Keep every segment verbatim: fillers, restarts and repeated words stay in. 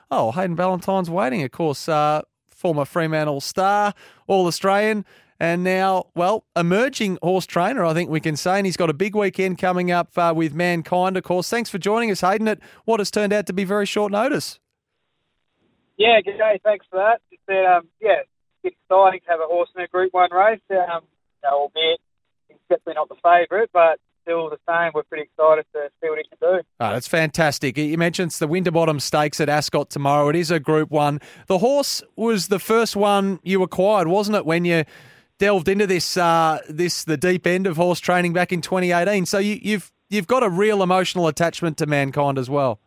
oh, Hayden Ballantyne's waiting. Of course, uh, former Fremantle star, All-Australian, and now, well, emerging horse trainer, I think we can say, and he's got a big weekend coming up uh, with Mankind, of course. Thanks for joining us, Hayden, at what has turned out to be very short notice. Yeah, good day. Thanks for that. It's, um, yeah, it's exciting to have a horse in a Group One race. Um, you know, albeit he's definitely not the favourite, but still the same. We're pretty excited to see what he can do. Oh, that's fantastic. You mentioned it's the Winterbottom Stakes at Ascot tomorrow. It is a Group One. The horse was the first one you acquired, wasn't it, when you delved into this, uh, this the deep end of horse training back in twenty eighteen? So you, you've you've got a real emotional attachment to Mankind as well.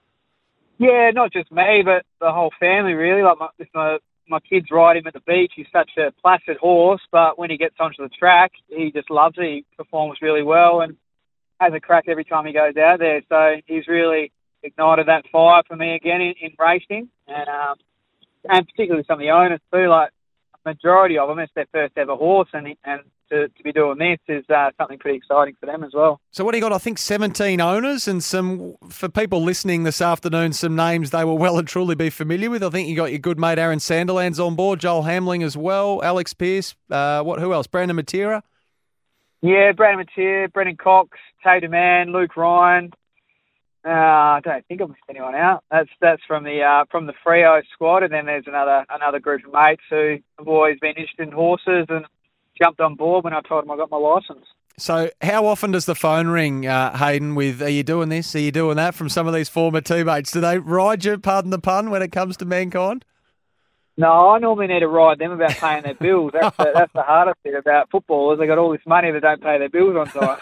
Yeah, not just me, but the whole family, really. Like my, if my, my kids ride him at the beach, he's such a placid horse, but when he gets onto the track, he just loves it. He performs really well and has a crack every time he goes out there. So he's really ignited that fire for me again in, in racing, and um, and particularly some of the owners too. Like a majority of them, it's their first ever horse, and and to, to be doing this is uh, something pretty exciting for them as well. So what do you got? I think seventeen owners, and some, for people listening this afternoon, some names they will well and truly be familiar with. I think you got your good mate Aaron Sanderlands on board, Joel Hamling as well, Alex Pearce, uh, what? Who else? Brandon Matera. Yeah, Brandon Matera, Brendan Cox, Tatum Mann, Luke Ryan. Uh, I don't think I've missed anyone out. That's that's from the uh, from the Freo squad, and then there's another another group of mates who have always been interested in horses and jumped on board when I told them I got my licence. So how often does the phone ring, uh, Hayden, with, are you doing this, are you doing that, from some of these former teammates? Do they ride you, pardon the pun, when it comes to Mankind? No, I normally need to ride them about paying their bills. That's the, that's the hardest bit about footballers. They got all this money that don't pay their bills on time.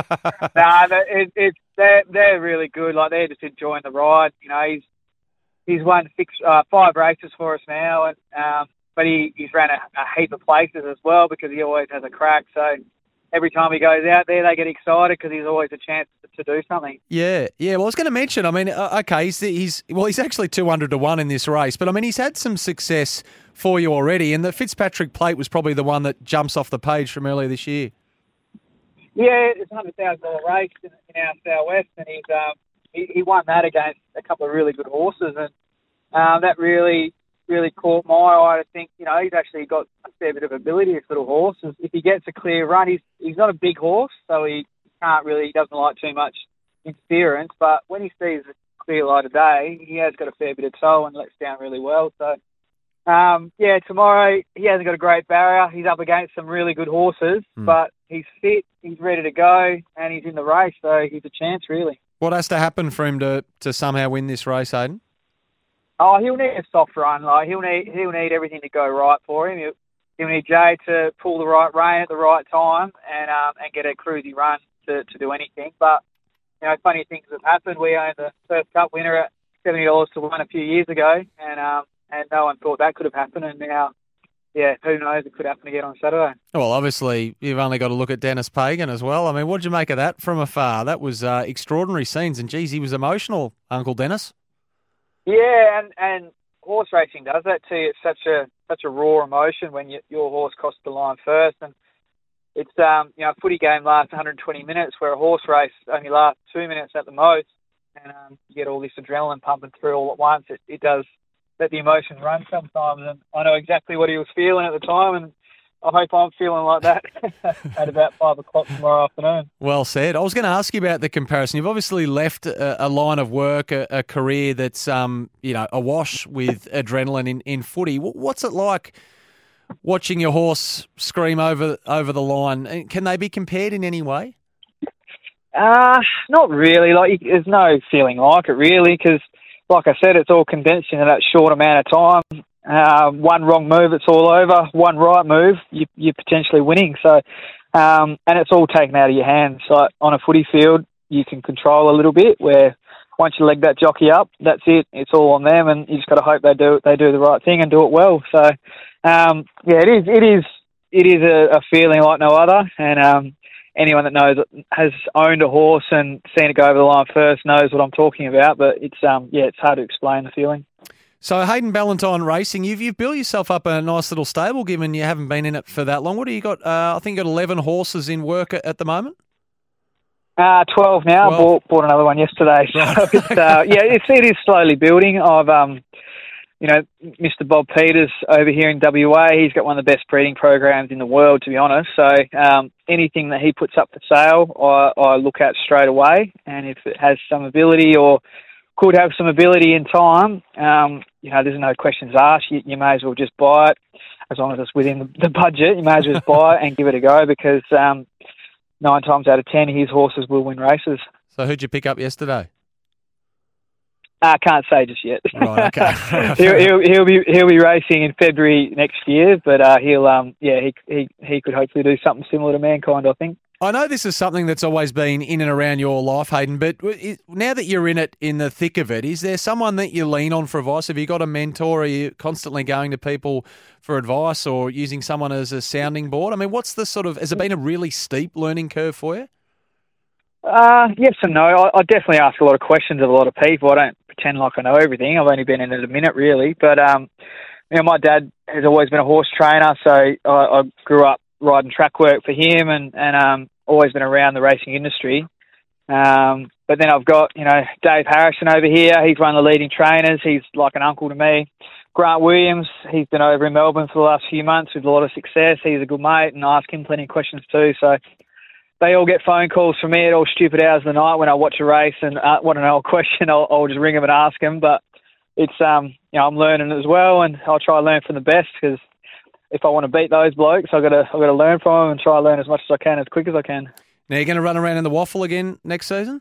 nah, it, it, they're, they're really good. Like, they're just enjoying the ride. You know, he's he's won six, uh, five races for us now, and um, but he, he's ran a, a heap of places as well because he always has a crack. So every time he goes out there, they get excited because he's always a chance to, to do something. Yeah, yeah. Well, I was going to mention, I mean, uh, okay, he's, he's well, he's actually two hundred to one in this race, but I mean, he's had some success for you already, and the Fitzpatrick Plate was probably the one that jumps off the page from earlier this year. Yeah, it's a one hundred thousand dollars race in, in our Southwest, and he's um, he, he won that against a couple of really good horses, and um, that really, really caught my eye. I think, you know, he's actually got a fair bit of ability, this little horse. If he gets a clear run, he's he's not a big horse, so he can't really, he doesn't like too much interference, but when he sees a clear light of day, he has got a fair bit of toe and lets down really well. So, um, yeah, tomorrow he hasn't got a great barrier. He's up against some really good horses, mm. but he's fit, he's ready to go, and he's in the race, so he's a chance, really. What has to happen for him to, to somehow win this race, Hayden? Oh, he'll need a soft run. Like he'll need he'll need everything to go right for him. He'll, he'll need Jay to pull the right rein at the right time and um and get a cruisy run to, to do anything. But you know, funny things have happened. We owned the first Cup winner at seventy dollars to one a few years ago, and um and no one thought that could have happened. And now, yeah, who knows? It could happen again on Saturday. Well, obviously, you've only got to look at Dennis Pagan as well. I mean, what did you make of that from afar? That was uh, extraordinary scenes, and geez, he was emotional, Uncle Dennis. Yeah, and, and horse racing does that to you. It's such a such a raw emotion when you, your horse crosses the line first, and it's um you know a footy game lasts one hundred twenty minutes, where a horse race only lasts two minutes at the most, and um, you get all this adrenaline pumping through all at once. It it does let the emotion run sometimes, and I know exactly what he was feeling at the time, and I hope I'm feeling like that at about five o'clock tomorrow afternoon. Well said. I was going to ask you about the comparison. You've obviously left a, a line of work, a, a career that's um, you know, awash with adrenaline in, in footy. What's it like watching your horse scream over over the line? Can they be compared in any way? Uh, not really. Like, there's no feeling like it really, because, like I said, it's all condensed in that short amount of time. Uh, one wrong move, it's all over. One right move, you, you're potentially winning. So, um, and it's all taken out of your hands. So on a footy field, you can control a little bit. Where once you leg that jockey up, that's it. It's all on them, and you just got to hope they do they do the right thing and do it well. So, um, yeah, it is it is it is a, a feeling like no other. And um, anyone that knows has owned a horse and seen it go over the line first knows what I'm talking about. But it's um, yeah, it's hard to explain the feeling. So Hayden Ballantyne Racing, you've you've built yourself up a nice little stable, given you haven't been in it for that long. What do you got? Uh, I think you got eleven horses in work at, at the moment. Uh, twelve now. twelve. Bought, bought another one yesterday. So Right. it's, uh, yeah, it's, it is slowly building. I've, um, you know, Mister Bob Peters over here in W A, he's got one of the best breeding programs in the world, to be honest. So um, anything that he puts up for sale, I, I look at straight away. And if it has some ability or could have some ability in time, um, you know, there's no questions asked. You, you may as well just buy it. As long as it's within the, the budget, you may as well just buy it and give it a go, because um, nine times out of ten, his horses will win races. So who'd you pick up yesterday? I uh, can't say just yet. Right, okay. he'll, he'll he'll be he'll be racing in February next year, but uh, he'll um yeah he he he could hopefully do something similar to Mankind, I think. I know this is something that's always been in and around your life, Hayden, but now that you're in it, in the thick of it, is there someone that you lean on for advice? Have you got a mentor? Are you constantly going to people for advice or using someone as a sounding board? I mean, what's the sort of, has it been a really steep learning curve for you? Uh, yes and no. I, I definitely ask a lot of questions of a lot of people. I don't pretend like I know everything. I've only been in it a minute, really. But, um, you know, my dad has always been a horse trainer, so I, I grew up riding track work for him and, and um, always been around the racing industry. Um, but then I've got, you know, Dave Harrison over here. He's one of the leading trainers. He's like an uncle to me. Grant Williams, he's been over in Melbourne for the last few months with a lot of success. He's a good mate, and I ask him plenty of questions too. So they all get phone calls from me at all stupid hours of the night when I watch a race and uh, want to know a question. I'll, I'll just ring them and ask them. But it's, um, you know, I'm learning as well, and I'll try to learn from the best, because if I want to beat those blokes, I've got to I've got to learn from them and try to learn as much as I can, as quick as I can. Now, you're going to run around in the Waffle again next season?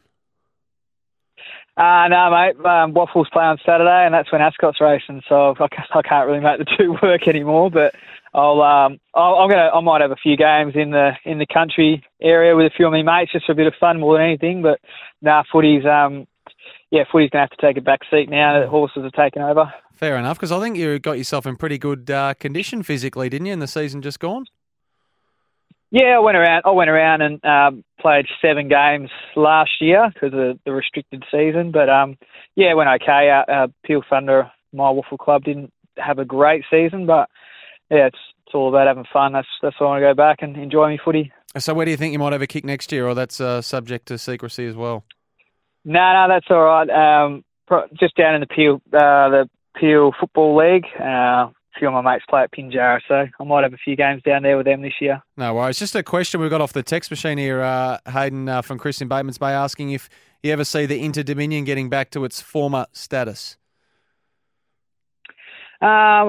Uh, no, mate. Um, Waffles play on Saturday, and that's when Ascot's racing, so I can't, I can't really make the two work anymore. But I'll, um, I'll, I'm gonna, I might have a few games in the in the country area with a few of my mates, just for a bit of fun more than anything. But nah, footy's, um, yeah, footy's gonna have to take a back seat now that horses are taking over. Fair enough, because I think you got yourself in pretty good uh, condition physically, didn't you, in the season just gone? Yeah, I went around. I went around and um, played seven games last year because of the restricted season. But um, yeah, it went okay. Uh, uh, Peel Thunder, my Waffle club, didn't have a great season, but yeah, it's it's all about having fun. That's that's why I want to go back and enjoy my footy. So, where do you think you might have a kick next year, or that's uh, subject to secrecy as well? No, no, that's all right. Um, pro- just down in the Peel, uh, the Peel Football League. Uh, A few of my mates play at Pinjarra, so I might have a few games down there with them this year. No worries. Just a question we've got off the text machine here, uh, Hayden, uh, from Chris in Batemans Bay, asking if you ever see the Inter-Dominion getting back to its former status. Um,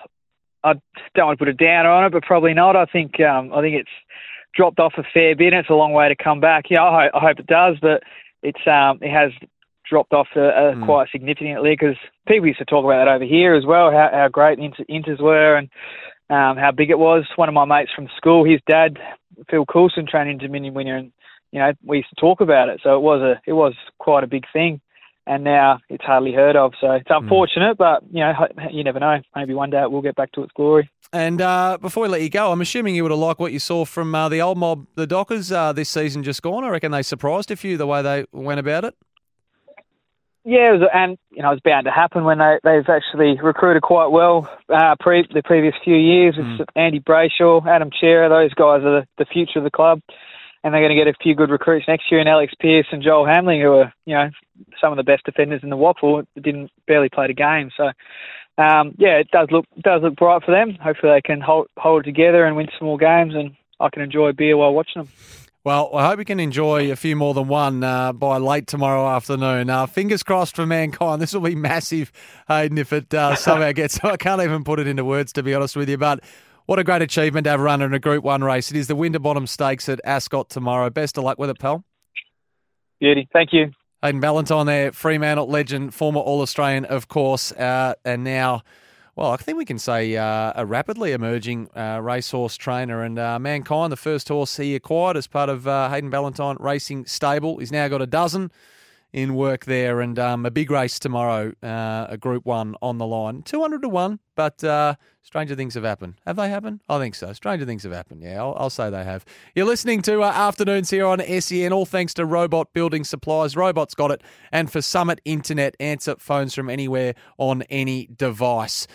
I don't want to put a downer on it, but probably not. I think um, I think it's dropped off a fair bit, and it's a long way to come back. Yeah, I hope, I hope it does, but it's um, it has dropped off uh, uh, mm. quite significantly, because people used to talk about that over here as well, how, how great Inter, Inters were and um, how big it was. One of my mates from school, his dad, Phil Coulson, trained Inter-Dominion winner, and you know we used to talk about it. So it was a it was quite a big thing, and now it's hardly heard of. So it's unfortunate, mm. but you know you never know. Maybe one day it will get back to its glory. And uh, before we let you go, I'm assuming you would have liked what you saw from uh, the old mob, the Dockers, uh, this season just gone. I reckon they surprised a few the way they went about it. Yeah, it was, and you know it was bound to happen when they they've actually recruited quite well uh, pre the previous few years with mm. Andy Brayshaw, Adam Chera. Those guys are the, the future of the club, and they're going to get a few good recruits next year in Alex Pearce and Joel Hamling, who are you know some of the best defenders in the Waffle. Didn't barely play the game, so um, yeah, it does look it does look bright for them. Hopefully, they can hold hold it together and win some more games, and I can enjoy a beer while watching them. Well, I hope you can enjoy a few more than one uh, by late tomorrow afternoon. Uh, fingers crossed for Mankind. This will be massive, Hayden, if it uh, somehow gets... I can't even put it into words, to be honest with you, but what a great achievement to have run in a Group one race. It is the Winterbottom Stakes at Ascot tomorrow. Best of luck with it, pal. Beauty. Thank you. Hayden Ballantyne there, Fremantle legend, former All-Australian, of course, uh, and now... Well, I think we can say uh, a rapidly emerging uh, racehorse trainer, and uh, Mankind, the first horse he acquired as part of uh, Hayden Ballantyne Racing Stable. He's now got a dozen in work there, and um, a big race tomorrow, uh, a Group one on the line. two hundred to one, but uh, stranger things have happened. Have they happened? I think so. Stranger things have happened, yeah, I'll, I'll say they have. You're listening to uh, Afternoons here on S E N, all thanks to Robot Building Supplies. Robot's got it. And for Summit Internet, answer phones from anywhere on any device.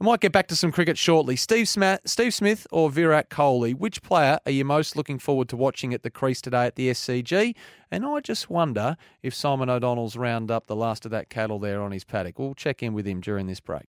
We might get back to some cricket shortly. Steve Smith, Steve Smith or Virat Kohli, which player are you most looking forward to watching at the crease today at the S C G? And I just wonder if Simon O'Donnell's round up the last of that cattle there on his paddock. We'll check in with him during this break.